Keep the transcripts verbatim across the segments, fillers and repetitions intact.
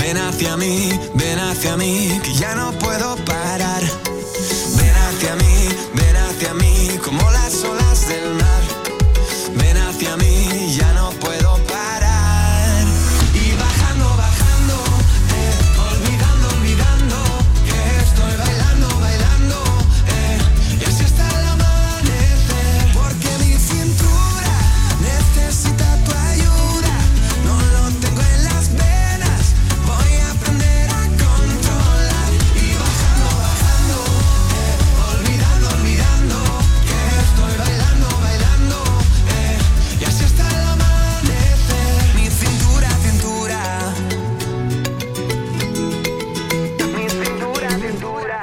ven hacia mí, ven hacia mí, que ya no puedo parar. Ven hacia mí, ven hacia mí, como las olas del mar. Ven hacia mí, ya no puedo parar. Y bajando, bajando, eh, olvidando, olvidando, que estoy bailando, bailando, eh, y así hasta el amanecer. Porque mi cintura necesita tu ayuda, no lo tengo en las venas, voy a aprender a controlar. Y bajando, bajando, eh, olvidando, olvidando, que estoy bailando, bailando, eh, y así hasta el amanecer. Mi cintura, cintura, mi cintura, cintura.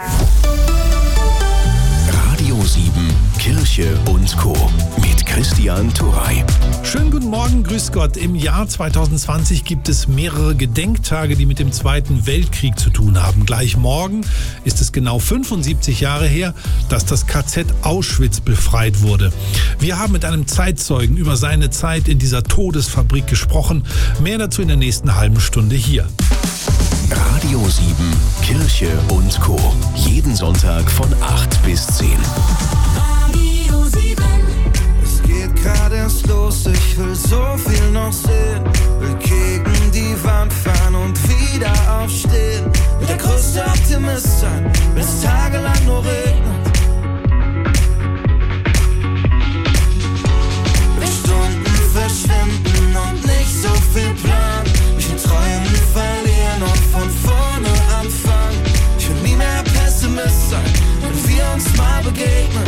Radio sieben, Kirche und Co. mit Christian Turrey. Schönen guten Morgen, grüß Gott. Im Jahr zwanzig zwanzig gibt es mehrere Gedenktage, die mit dem Zweiten Weltkrieg zu tun haben. Gleich morgen ist es genau fünfundsiebzig Jahre her, dass das K Z Auschwitz befreit wurde. Wir haben mit einem Zeitzeugen über seine Zeit in dieser Todesfabrik gesprochen. Mehr dazu in der nächsten halben Stunde hier. Radio sieben, Kirche und Co. Jeden Sonntag von acht bis zehn. Radio sieben. Es geht gerade erst los, ich will so viel noch sehen. Will gegen die Wand fahren und wieder aufstehen. Will der größte Optimist sein, wenn es tagelang nur regnet. Will Stunden verschwinden und nicht so viel planen. Mich in Träumen verlieren und von vorne anfangen. Ich will nie mehr Pessimist sein, wenn wir uns mal begegnen.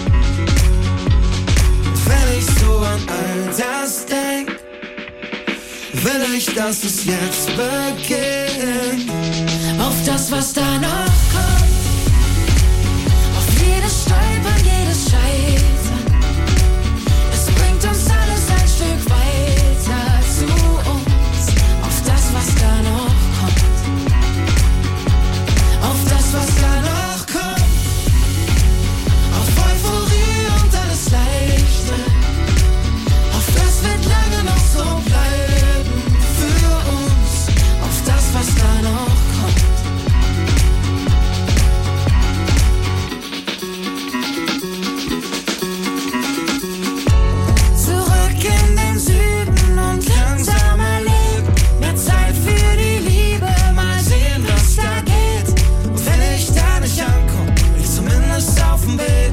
Wenn ich so an all das denk, will ich, dass es jetzt beginnt. Auf das, was da noch kommt, auf jedes Stolpern, jedes Scheitern. Es bringt uns alles ein Stück weiter zu uns. Auf das, was da noch kommt, auf das, was da noch kommt, auf Euphorie und alles Leichte. Auf das wird lange noch so bleiben für uns. Auf das, was da noch kommt. Zurück in den Süden und langsamer leben. Mehr Zeit für die Liebe, mal sehen, was da geht. Und wenn ich da nicht ankomme, bin ich zumindest auf dem Weg.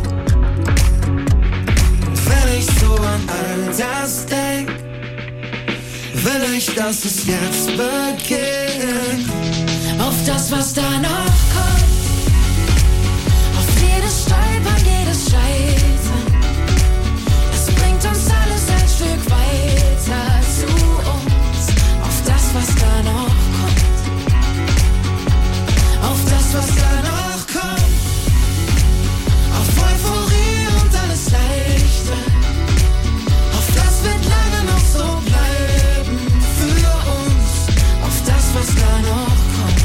Wenn ich so an all das denk, will ich, dass es jetzt beginnt. Auf das, was da noch kommt, auf jedes Stolpern, jedes Scheitern. Es bringt uns alles ein Stück weiter zu uns. Auf das, was da noch kommt, auf das, was da noch kommt, auf Euphorie und alles Leichte. Auf das wird lange noch so bleiben für uns. Auf das, was da noch kommt.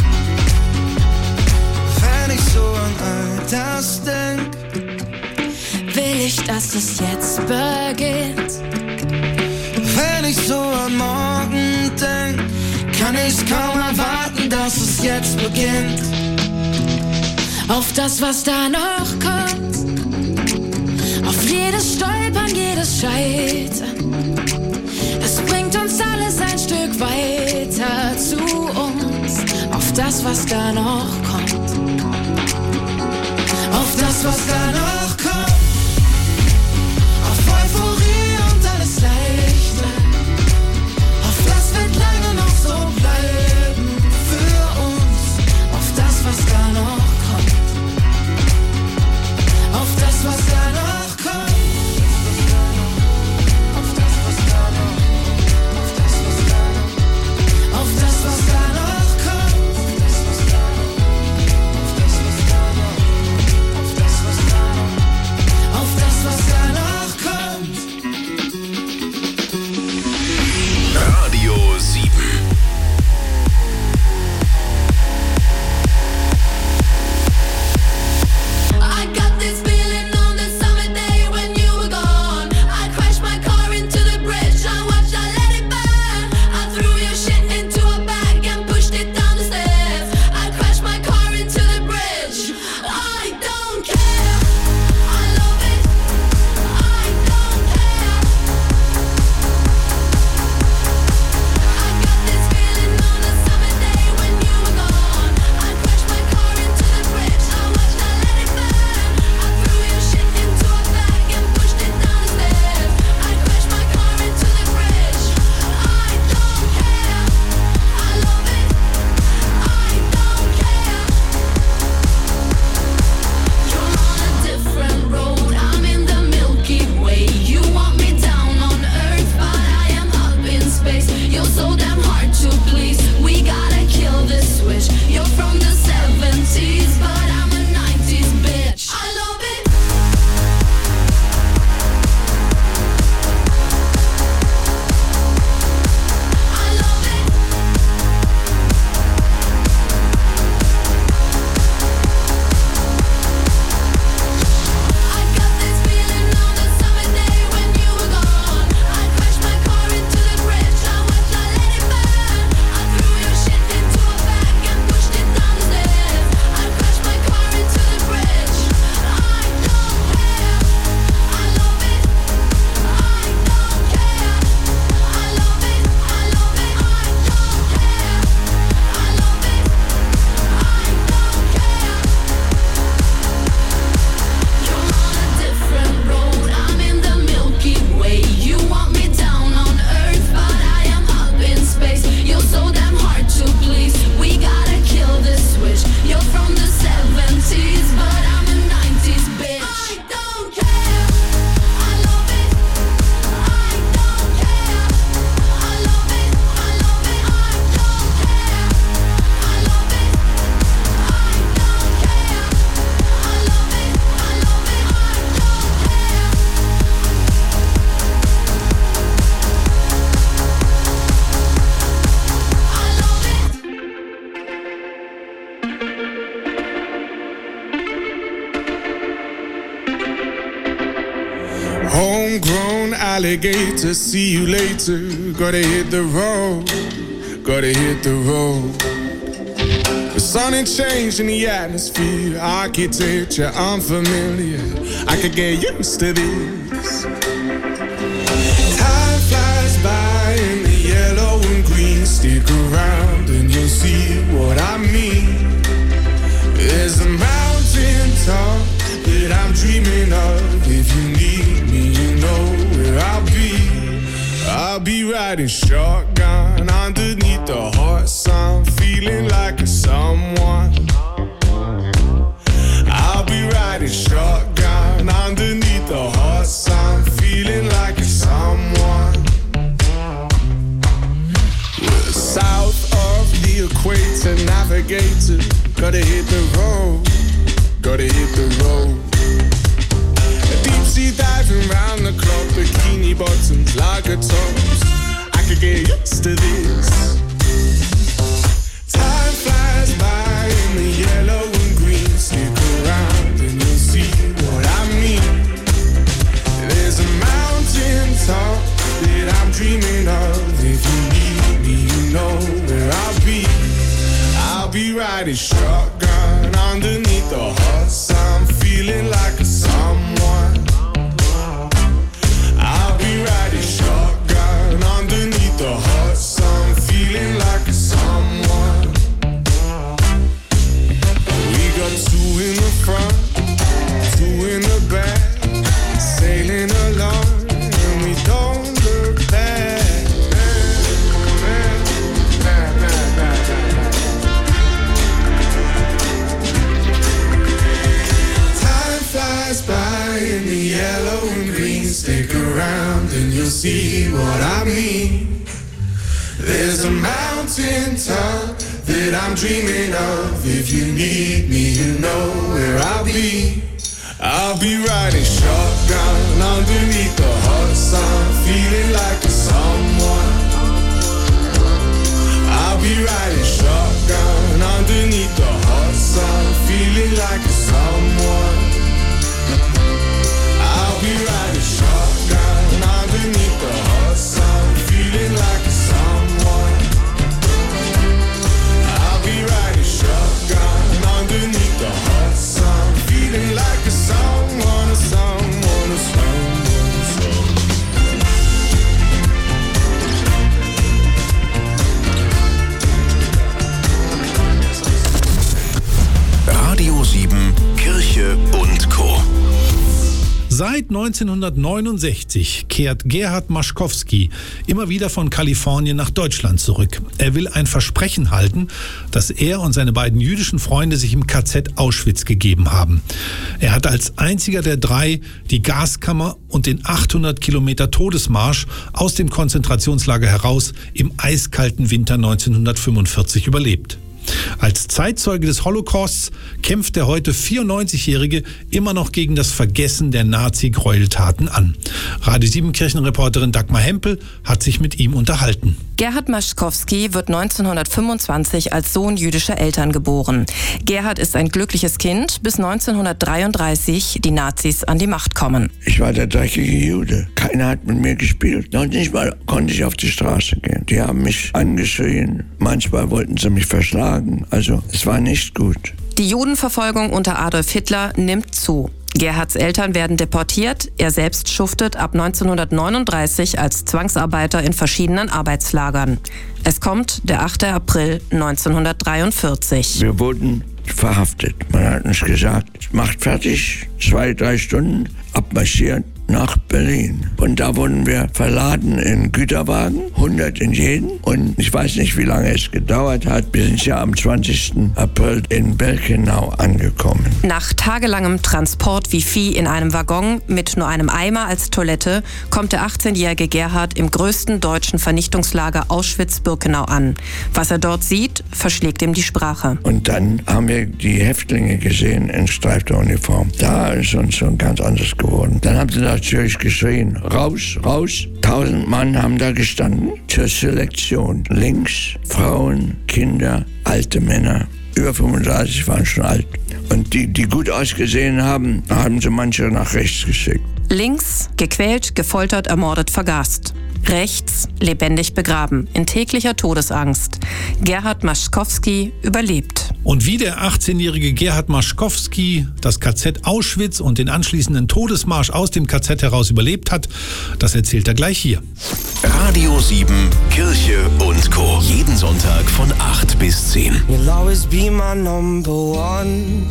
Wenn ich so an all das denk, will ich, dass es jetzt beginnt. Wenn ich so an morgen denk, kann ich's kaum erwarten, dass es jetzt beginnt. Auf das, was da noch kommt, auf jedes Stolpern, jedes Scheitern. Es bringt uns alles ein Stück weiter zu uns. Auf das, was da noch kommt, auf das, was da noch kommt, auf Euphorie und alles Leichte. Auf das wird lange noch so bleiben für uns. Auf das, was da noch kommt, auf das, was da noch kommt, auf das, was da noch, auf das, was da noch, auf das, was da noch kommt, auf das, was da noch, auf das, was da noch, auf das, was da noch. so damn hard to please. We gotta kill this switch. You're from the seventies, but I'm a nineties bitch. I love it. Homegrown alligator, see you later. Gotta hit the road, gotta hit the road. The sun ain't changed in the atmosphere, architecture unfamiliar. I could get used to this. Time flies by in the yellow and green. Stick around and you'll see what I mean. There's a mountain top that I'm dreaming of. If you need me, you know where I'll be. I'll be riding shotgun underneath the hot sun, feeling like a someone. I'll be riding shotgun underneath the hot sun, feeling like a someone. We're south of the equator, navigator. Gotta hit the road, gotta hit the road. Deep sea diving round the clock, bikini bottoms, lager tops. I could get used to this. Time flies by in the yellow and green. Stick around and you'll see what I mean. There's a mountain top that I'm dreaming of. If you need me, you know where I'll be. I'll be riding shotgun underneath the hot sun, feeling like a someone. I'll be riding shotgun underneath the hot sun, feeling like a someone. We got two in the front, two in the back, sailing along and we don't look back. Flies by in the yellow and green. Stick around and you'll see what I mean. There's a mountain top that I'm dreaming of. If you need me, you know where I'll be. I'll be riding shotgun underneath the hot sun, feeling like a someone. I'll be riding shotgun underneath the hot sun, feeling like a someone. I'll be riding shotgun underneath the hot sun, feeling like a someone. I'll be riding shotgun underneath the hot sun, feeling like a someone, a someone, a someone, a someone. Seit neunzehnhundertneunundsechzig kehrt Gerhard Maschkowski immer wieder von Kalifornien nach Deutschland zurück. Er will ein Versprechen halten, das er und seine beiden jüdischen Freunde sich im K Z Auschwitz gegeben haben. Er hat als einziger der drei die Gaskammer und den achthundert Kilometer Todesmarsch aus dem Konzentrationslager heraus im eiskalten Winter neunzehnhundertfünfundvierzig überlebt. Als Zeitzeuge des Holocausts kämpft der heute vierundneunzigjährige immer noch gegen das Vergessen der Nazi-Gräueltaten an. Radio sieben Kirchenreporterin Dagmar Hempel hat sich mit ihm unterhalten. Gerhard Maschkowski wird neunzehnhundertfünfundzwanzig als Sohn jüdischer Eltern geboren. Gerhard ist ein glückliches Kind, bis neunzehnhundertdreiunddreißig die Nazis an die Macht kommen. Ich war der dreckige Jude. Keiner hat mit mir gespielt. Noch nicht mal konnte ich auf die Straße gehen. Die haben mich angeschrien. Manchmal wollten sie mich verschlagen. Also es war nicht gut. Die Judenverfolgung unter Adolf Hitler nimmt zu. Gerhards Eltern werden deportiert, er selbst schuftet ab neunzehnhundertneununddreißig als Zwangsarbeiter in verschiedenen Arbeitslagern. Es kommt der achte April neunzehnhundertdreiundvierzig. Wir wurden verhaftet. Man hat uns gesagt, macht fertig, zwei, drei Stunden, abmarschieren nach Berlin. Und da wurden wir verladen in Güterwagen, hundert in jeden. Und ich weiß nicht, wie lange es gedauert hat. Wir sind ja am zwanzigsten April in Birkenau angekommen. Nach tagelangem Transport wie Vieh in einem Waggon mit nur einem Eimer als Toilette kommt der achtzehnjährige Gerhard im größten deutschen Vernichtungslager Auschwitz-Birkenau an. Was er dort sieht, verschlägt ihm die Sprache. Und dann haben wir die Häftlinge gesehen in Streifenuniform. Da ist uns schon ganz anders geworden. Dann haben sie natürlich geschrien, raus, raus. Tausend Mann haben da gestanden zur Selektion. Links Frauen, Kinder, alte Männer. Über fünfunddreißig waren schon alt. Und die, die gut ausgesehen haben, haben sie manche nach rechts geschickt. Links gequält, gefoltert, ermordet, vergast. Rechts lebendig begraben, in täglicher Todesangst. Gerhard Maschkowski überlebt. Und wie der achtzehnjährige Gerhard Maschkowski das K Z Auschwitz und den anschließenden Todesmarsch aus dem K Z heraus überlebt hat, das erzählt er gleich hier. Radio sieben, Kirche und Co. Jeden Sonntag von acht bis zehn. You'll always be my number one.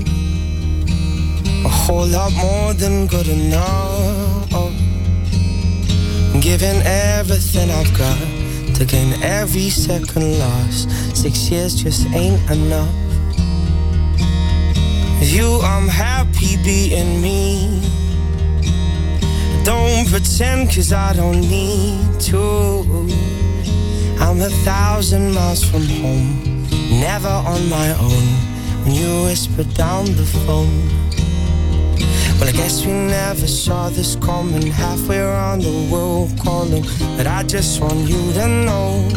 A whole lot more than good enough. Giving everything I've got to gain every second lost. Six years just ain't enough. With you, I'm happy being me. Don't pretend, cause I don't need to. I'm a thousand miles from home, never on my own. When you whisper down the phone, well, I guess we never saw this coming. Halfway around the world calling, but I just want you to know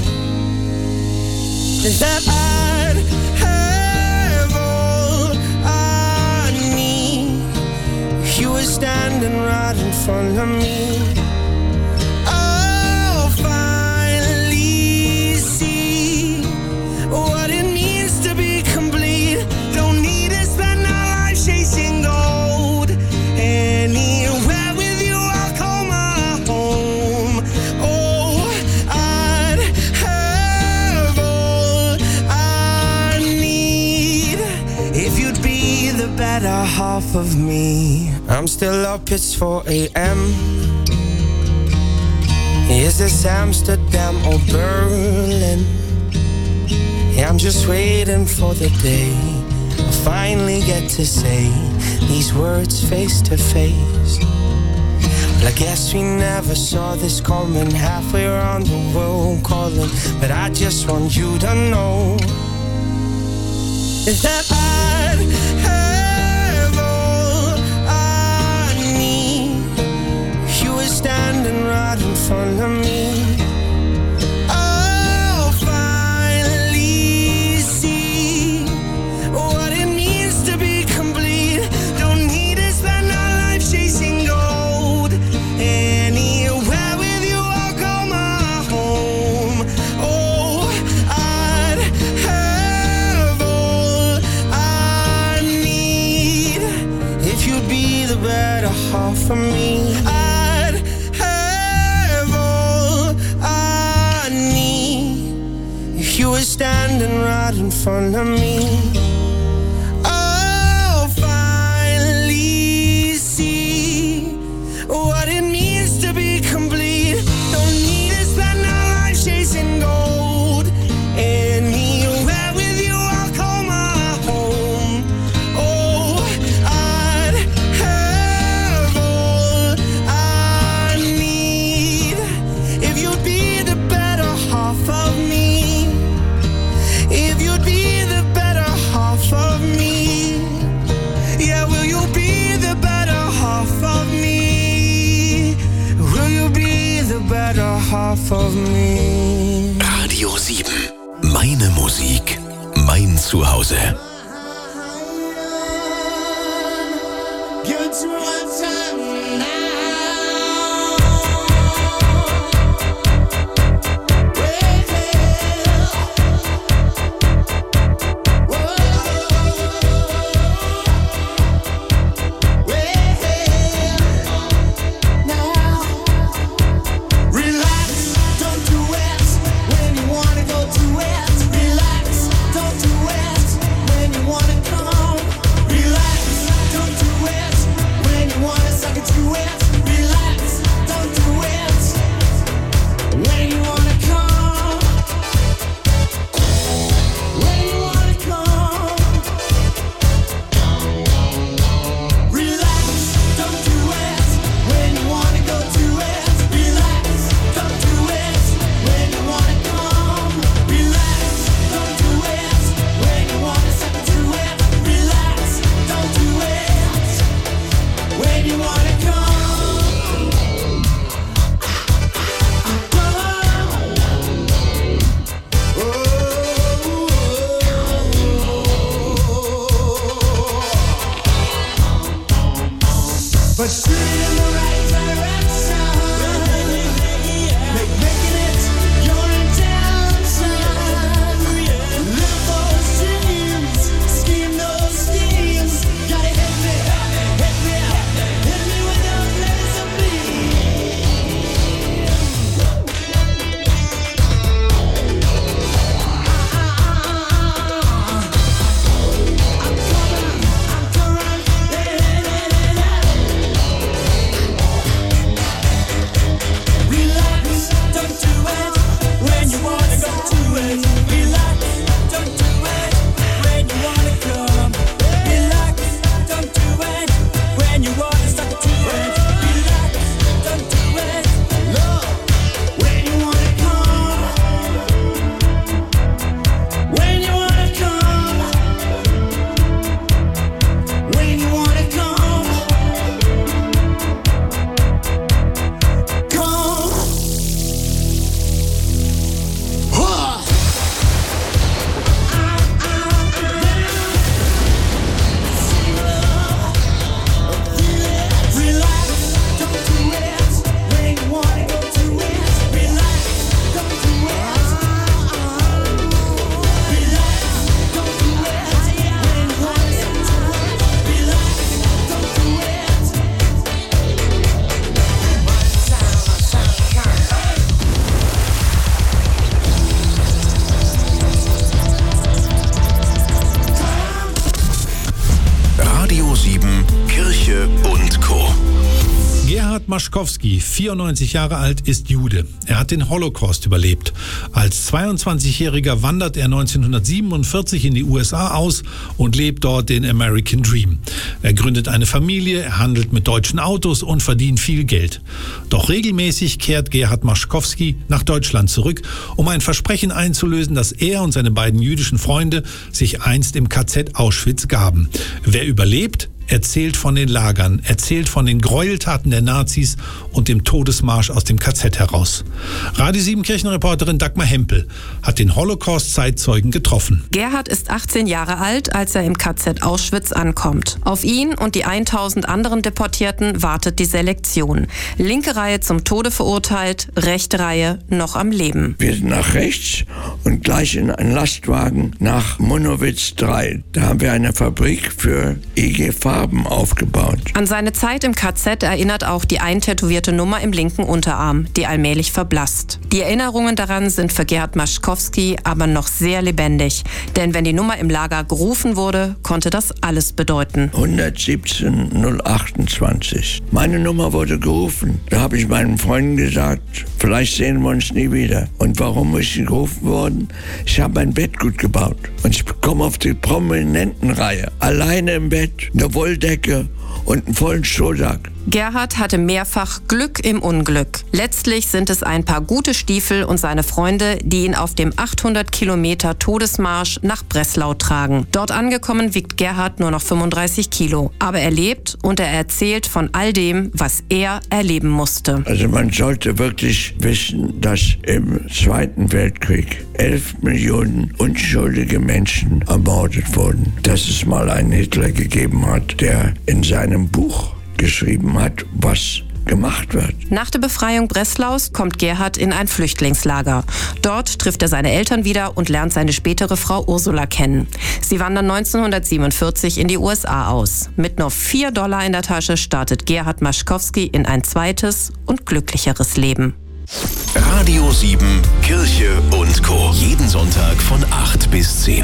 that I'd have all I need if you were standing right in front of me. I'll finally see what it means to be complete. Don't need to spend our life chasing gold. Anywhere with you, I'll call my home. Oh, I'd have all I need if you'd be the better half of me. I'm still up, it's four a.m. Is this Amsterdam or Berlin? Yeah, I'm just waiting for the day I finally get to say these words face to face. Well, I guess we never saw this coming. Halfway around the world calling, but I just want you to know that I'd have all I need if you were standing right in front of me. For me, I'd have all I need if you were standing right in front of me. I'll finally see off of me. Radio sieben. Meine Musik. Mein Zuhause. Give it to me one time now. Maschkowski, vierundneunzig Jahre alt, ist Jude. Er hat den Holocaust überlebt. Als zweiundzwanzigjähriger wandert er neunzehnhundertsiebenundvierzig in die U S A aus und lebt dort den American Dream. Er gründet eine Familie, er handelt mit deutschen Autos und verdient viel Geld. Doch regelmäßig kehrt Gerhard Maschkowski nach Deutschland zurück, um ein Versprechen einzulösen, das er und seine beiden jüdischen Freunde sich einst im K Z Auschwitz gaben. Wer überlebt, erzählt von den Lagern, erzählt von den Gräueltaten der Nazis und dem Todesmarsch aus dem K Z heraus. Radio sieben Kirchenreporterin Dagmar Hempel hat den Holocaust-Zeitzeugen getroffen. Gerhard ist achtzehn Jahre alt, als er im K Z Auschwitz ankommt. Auf ihn und die tausend anderen Deportierten wartet die Selektion. Linke Reihe zum Tode verurteilt, rechte Reihe noch am Leben. Wir sind nach rechts und gleich in einen Lastwagen nach Monowitz drei. Da haben wir eine Fabrik für E G Farben aufgebaut. An seine Zeit im K Z erinnert auch die eintätowierte Nummer im linken Unterarm, die allmählich verblasst. Die Erinnerungen daran sind für Gerhard Maschkowski aber noch sehr lebendig. Denn wenn die Nummer im Lager gerufen wurde, konnte das alles bedeuten. hundertsiebzehn null achtundzwanzig. Meine Nummer wurde gerufen. Da habe ich meinen Freunden gesagt, vielleicht sehen wir uns nie wieder. Und warum ist sie gerufen worden? Ich habe ein Bett gut gebaut. Und ich komme auf die Prominentenreihe. Alleine im Bett, eine Wolldecke und einen vollen Strohsack. Gerhard hatte mehrfach Glück im Unglück. Letztlich sind es ein paar gute Stiefel und seine Freunde, die ihn auf dem achthundert Kilometer Todesmarsch nach Breslau tragen. Dort angekommen wiegt Gerhard nur noch fünfunddreißig Kilo. Aber er lebt und er erzählt von all dem, was er erleben musste. Also man sollte wirklich wissen, dass im Zweiten Weltkrieg elf Millionen unschuldige Menschen ermordet wurden. Dass es mal einen Hitler gegeben hat, der in seinem Buch geschrieben hat, was gemacht wird. Nach der Befreiung Breslaus kommt Gerhard in ein Flüchtlingslager. Dort trifft er seine Eltern wieder und lernt seine spätere Frau Ursula kennen. Sie wandern neunzehnhundertsiebenundvierzig in die U S A aus. Mit nur vier Dollar in der Tasche startet Gerhard Maschkowski in ein zweites und glücklicheres Leben. Radio sieben, Kirche und Co. Jeden Sonntag von acht bis zehn.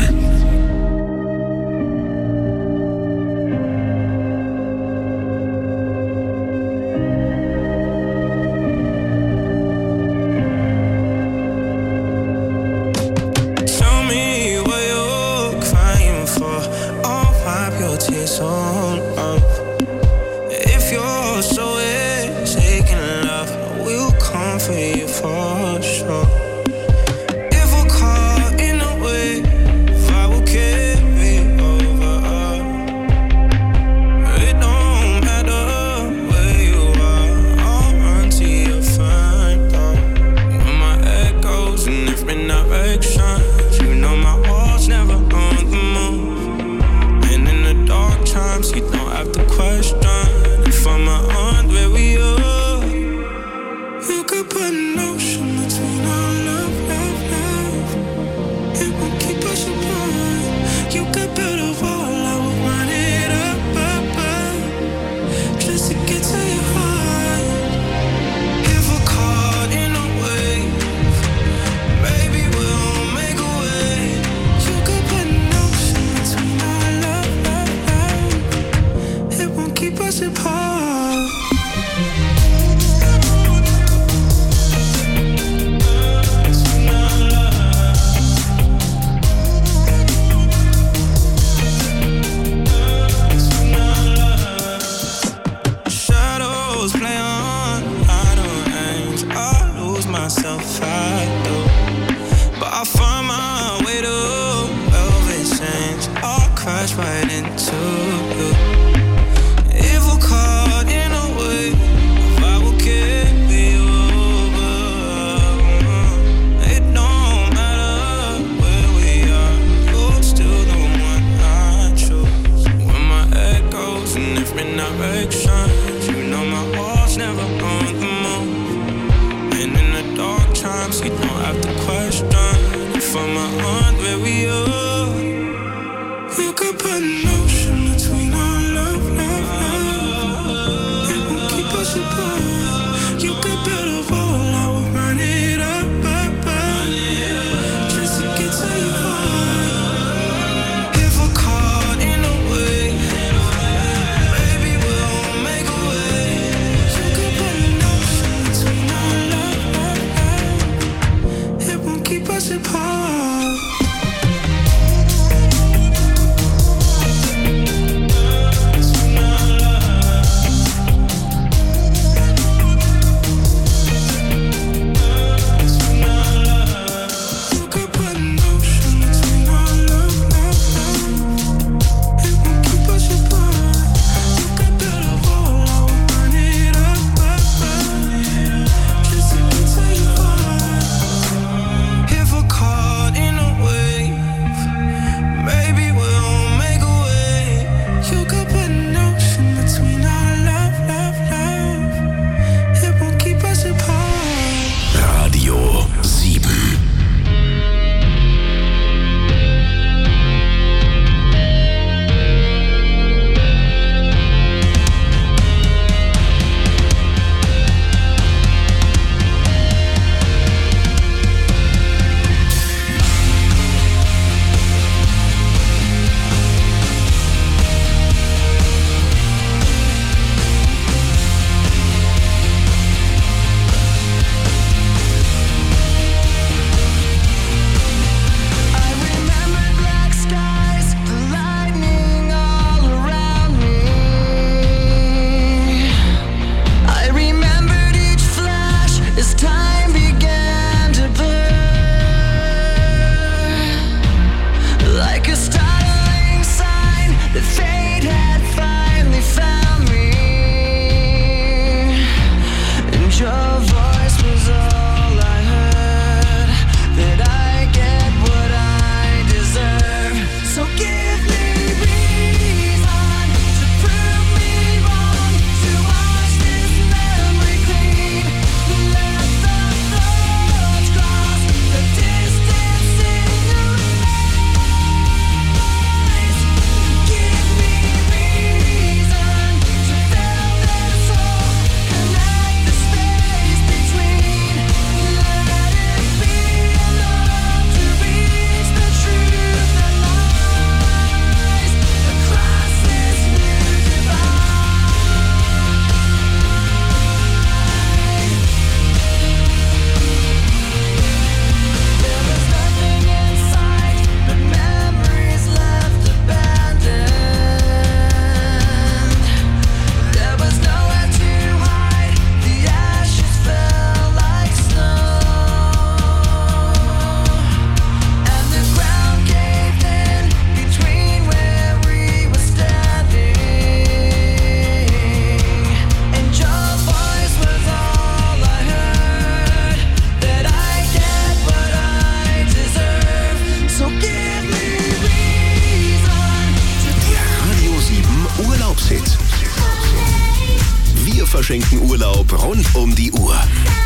rund um die Uhr.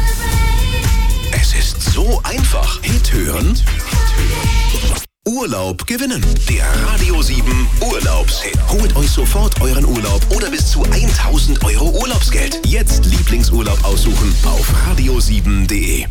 Es ist so einfach. Hit hören, Urlaub gewinnen. Der Radio sieben Urlaubshit. Holt euch sofort euren Urlaub oder bis zu tausend Euro Urlaubsgeld. Jetzt Lieblingsurlaub aussuchen auf radio sieben punkt de.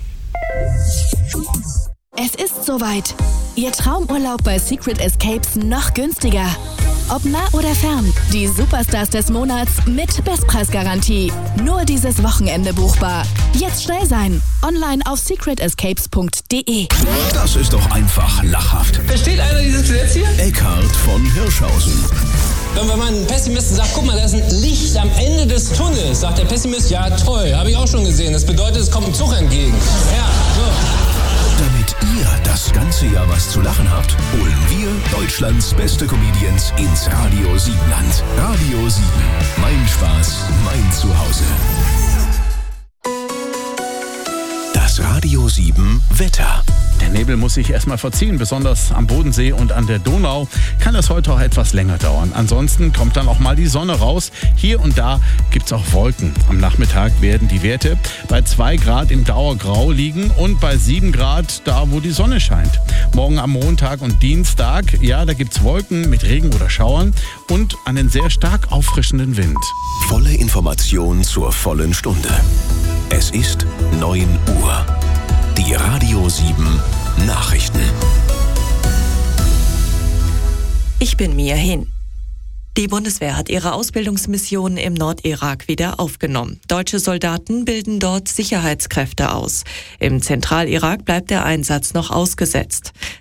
Es ist soweit. Ihr Traumurlaub bei Secret Escapes noch günstiger. Ob nah oder fern, die Superstars des Monats mit Bestpreisgarantie. Nur dieses Wochenende buchbar. Jetzt schnell sein. Online auf secret escapes punkt de. Das ist doch einfach lachhaft. Versteht einer dieses Gesetz hier? Eckhard von Hirschhausen. Wenn man einen Pessimisten sagt, guck mal, da ist ein Licht am Ende des Tunnels, sagt der Pessimist, ja toll, habe ich auch schon gesehen. Das bedeutet, es kommt ein Zug entgegen. Ja, so. Damit ihr das ganze Jahr was zu lachen habt, holen wir Deutschlands beste Comedians ins Radio sieben Land. Radio sieben. Mein Spaß, mein Zuhause. Das Radio sieben Wetter. Der Nebel muss sich erstmal verziehen, besonders am Bodensee und an der Donau kann es heute auch etwas länger dauern. Ansonsten kommt dann auch mal die Sonne raus. Hier und da gibt es auch Wolken. Am Nachmittag werden die Werte bei zwei Grad im Dauergrau liegen und bei sieben Grad da, wo die Sonne scheint. Morgen am Montag und Dienstag, ja, da gibt es Wolken mit Regen oder Schauern und einen sehr stark auffrischenden Wind. Volle Information zur vollen Stunde. Es ist neun Uhr. Die Radio sieben Nachrichten. Ich bin Mia Hin. Die Bundeswehr hat ihre Ausbildungsmission im Nordirak wieder aufgenommen. Deutsche Soldaten bilden dort Sicherheitskräfte aus. Im Zentralirak bleibt der Einsatz noch ausgesetzt.